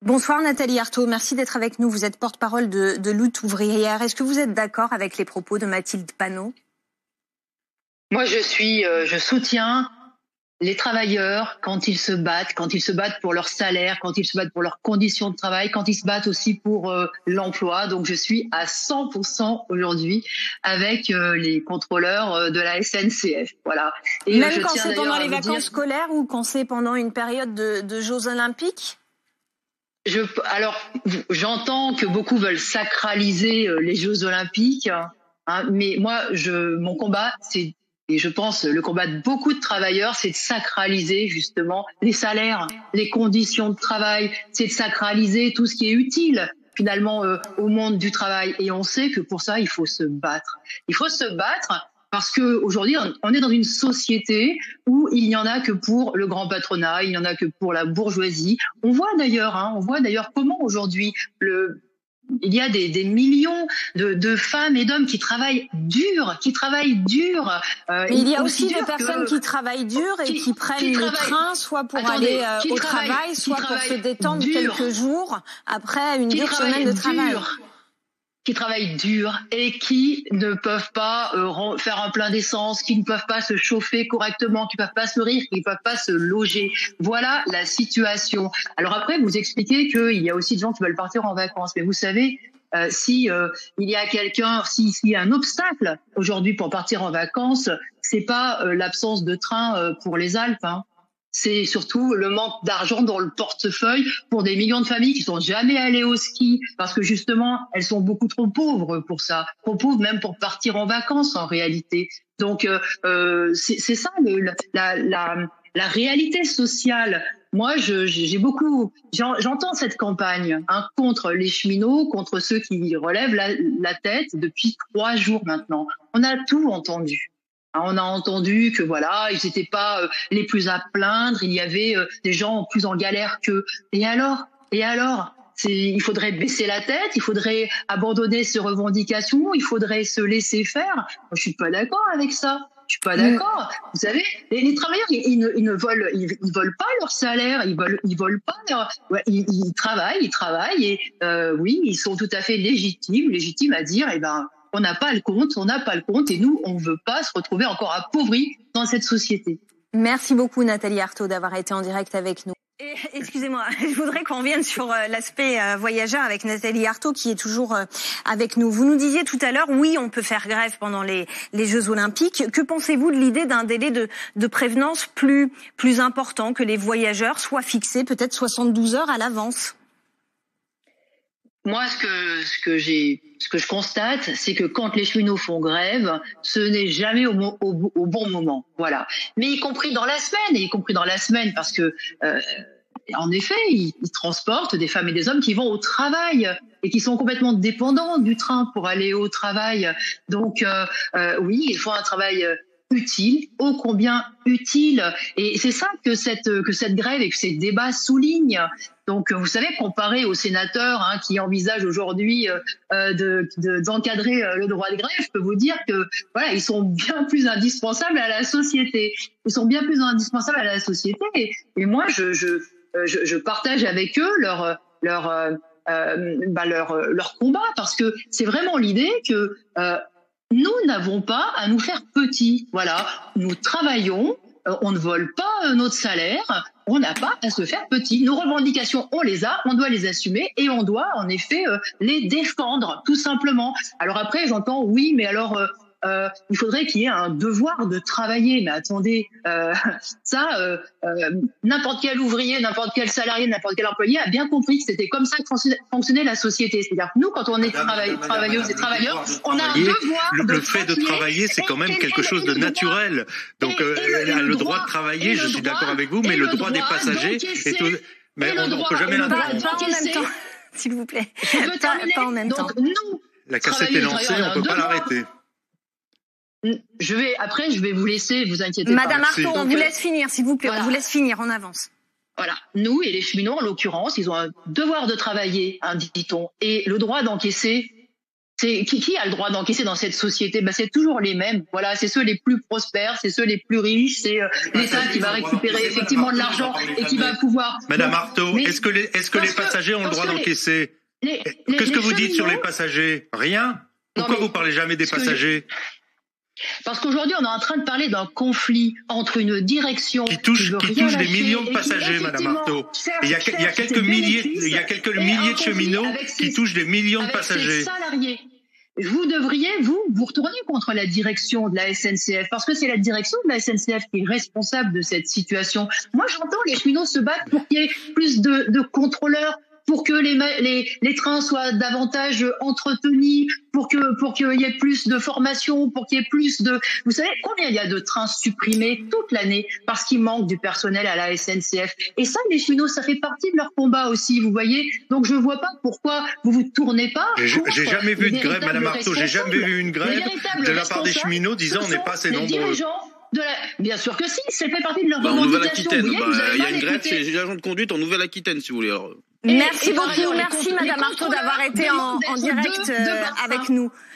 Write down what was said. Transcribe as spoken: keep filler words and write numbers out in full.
Bonsoir Nathalie Arthaud, merci d'être avec nous. Vous êtes porte-parole de, de Lutte ouvrière. Est-ce que vous êtes d'accord avec les propos de Mathilde Panot? Moi, je suis, euh, je soutiens les travailleurs quand ils se battent, quand ils se battent pour leur salaire, quand ils se battent pour leurs conditions de travail, quand ils se battent aussi pour euh, l'emploi. Donc, je suis à cent pour cent aujourd'hui avec euh, les contrôleurs euh, de la S N C F. Voilà. Et même quand c'est pendant les vacances dire... scolaires ou quand c'est pendant une période de, de Jeux Olympiques? Je, alors, j'entends que beaucoup veulent sacraliser euh, les Jeux Olympiques, hein, mais moi, je, mon combat, c'est, et je pense le combat de beaucoup de travailleurs, c'est de sacraliser justement les salaires, les conditions de travail, c'est de sacraliser tout ce qui est utile finalement euh, au monde du travail. Et on sait que pour ça, il faut se battre. Il faut se battre. Parce que aujourd'hui, on est dans une société où il n'y en a que pour le grand patronat, il n'y en a que pour la bourgeoisie. On voit d'ailleurs, hein, on voit d'ailleurs comment aujourd'hui le il y a des, des millions de, de femmes et d'hommes qui travaillent dur, qui travaillent dur. Euh, Mais il y a aussi des personnes que, qui travaillent dur et qui, qui prennent qui le train, soit pour attendez, aller euh, au travail, soit pour se détendre dur, quelques jours après une dure semaine de travail. Dur. qui travaillent dur et qui ne peuvent pas euh, faire un plein d'essence, qui ne peuvent pas se chauffer correctement, qui ne peuvent pas se nourrir, qui ne peuvent pas se loger. Voilà la situation. Alors après, vous expliquez qu'il y a aussi des gens qui veulent partir en vacances. Mais vous savez, euh, si euh, il y a quelqu'un, si, s'il y a un obstacle aujourd'hui pour partir en vacances, c'est pas euh, l'absence de train euh, pour les Alpes, hein. C'est surtout le manque d'argent dans le portefeuille pour des millions de familles qui sont jamais allées au ski parce que justement elles sont beaucoup trop pauvres pour ça, trop pauvres même pour partir en vacances en réalité. Donc euh, c'est, c'est ça le, la, la, la réalité sociale. Moi, je, j'ai beaucoup, j'entends cette campagne hein, contre les cheminots, contre ceux qui relèvent la, la tête depuis trois jours maintenant. On a tout entendu. On a entendu que voilà, ils n'étaient pas euh, les plus à plaindre, il y avait euh, des gens plus en galère qu'eux. Et alors Et alors c'est, il faudrait baisser la tête, il faudrait abandonner ces revendications, il faudrait se laisser faire. Moi, je suis pas d'accord avec ça. Je suis pas d'accord. Mmh. Vous savez, les, les travailleurs, ils, ils, ne, ils ne volent, ils, ils volent pas leur salaire, ils volent, ils volent pas leur, ouais, ils, ils travaillent, ils travaillent et euh, oui, ils sont tout à fait légitimes, légitimes à dire, eh ben. On n'a pas le compte, on n'a pas le compte et nous, on ne veut pas se retrouver encore appauvris dans cette société. Merci beaucoup Nathalie Arthaud d'avoir été en direct avec nous. Et, excusez-moi, je voudrais qu'on revienne sur euh, l'aspect euh, voyageur avec Nathalie Arthaud qui est toujours euh, avec nous. Vous nous disiez tout à l'heure, oui, on peut faire grève pendant les, les Jeux Olympiques. Que pensez-vous de l'idée d'un délai de, de prévenance plus, plus important, que les voyageurs soient fixés peut-être soixante-douze heures à l'avance? Moi, ce que, ce que j'ai, ce que je constate, c'est que quand les cheminots font grève, ce n'est jamais au, au, au bon moment. Voilà. Mais y compris dans la semaine, et y compris dans la semaine, parce que, euh, en effet, ils, ils transportent des femmes et des hommes qui vont au travail et qui sont complètement dépendants du train pour aller au travail. Donc, euh, euh, oui, ils font un travail utile, ô combien utile. Et c'est ça que cette, que cette grève et que ces débats soulignent. Donc, vous savez, comparé aux sénateurs hein, qui envisagent aujourd'hui euh, de, de, d'encadrer le droit de grève, je peux vous dire que voilà, ils sont bien plus indispensables à la société. Ils sont bien plus indispensables à la société. Et, et moi, je, je, je, je partage avec eux leur leur euh, bah, leur leur combat parce que c'est vraiment l'idée que euh, nous n'avons pas à nous faire petits. Voilà, nous travaillons. On ne vole pas notre salaire, on n'a pas à se faire petit. Nos revendications, on les a, on doit les assumer et on doit en effet les défendre, tout simplement. Alors après, j'entends, oui, mais alors euh, euh, il faudrait qu'il y ait un devoir de travailler. Mais attendez, euh, ça, euh, euh, n'importe quel ouvrier, n'importe quel salarié, n'importe quel employé a bien compris que c'était comme ça que fonctionnait la société. C'est-à-dire que nous, quand on est travaille, travailleuses et travailleurs, on a un devoir le, de le fait de travailler, c'est quand même quelque chose de naturel. Donc euh, et, et le, le droit de travailler, je suis d'accord avec vous, mais le droit des passagers est tout... Mais on ne peut jamais l'interrompre. Pas en même temps, s'il vous plaît. Pas, pas en même temps. Donc nous, la cassette est lancée, on ne peut pas l'arrêter. Je vais, après, je vais vous laisser, vous inquiétez Madame pas. Madame Arthaud, on vous laisse finir, s'il vous plaît, voilà. On vous laisse finir, on avance. Voilà. Nous et les cheminots, en l'occurrence, ils ont un devoir de travailler, hein, dit-on, et le droit d'encaisser, C'est qui, qui a le droit d'encaisser dans cette société? Ben, c'est toujours les mêmes. Voilà, c'est ceux les plus prospères, c'est ceux les plus riches, c'est euh, l'État qui va récupérer effectivement de l'argent et qui va pouvoir. Madame Arthaud, est-ce que les, est-ce que les passagers ont le droit d'encaisser? Qu'est-ce que vous dites sur les passagers? Rien? Pourquoi vous parlez jamais des passagers? Parce qu'aujourd'hui, on est en train de parler d'un conflit entre une direction qui touche, qui, qui touche des millions de passagers, Madame Arthaud. Il y a, il y a quelques milliers, il y a quelques milliers de cheminots qui touchent des millions de passagers. Salariés. Vous devriez, vous, vous retourner contre la direction de la S N C F, parce que c'est la direction de la S N C F qui est responsable de cette situation. Moi, j'entends les cheminots se battre pour qu'il y ait plus de, de contrôleurs, pour que les, les, les trains soient davantage entretenus, pour que pour qu'il y ait plus de formation, pour qu'il y ait plus de... Vous savez combien il y a de trains supprimés toute l'année parce qu'il manque du personnel à la S N C F? Et ça, les cheminots, ça fait partie de leur combat aussi, vous voyez. Donc je vois pas pourquoi vous vous tournez pas. J'ai jamais vu de grève, Madame Arthaud, j'ai jamais vu une grève de la part des cheminots disant on n'est pas assez nombreux. De la... Bien sûr que si, ça fait partie de leur bah, revendication. En Nouvelle-Aquitaine, bah, il y a une grève chez les agents de conduite en Nouvelle-Aquitaine, si vous voulez. Alors... Merci et, et beaucoup, merci Madame Arthaud d'avoir été en, en direct euh, avec nous.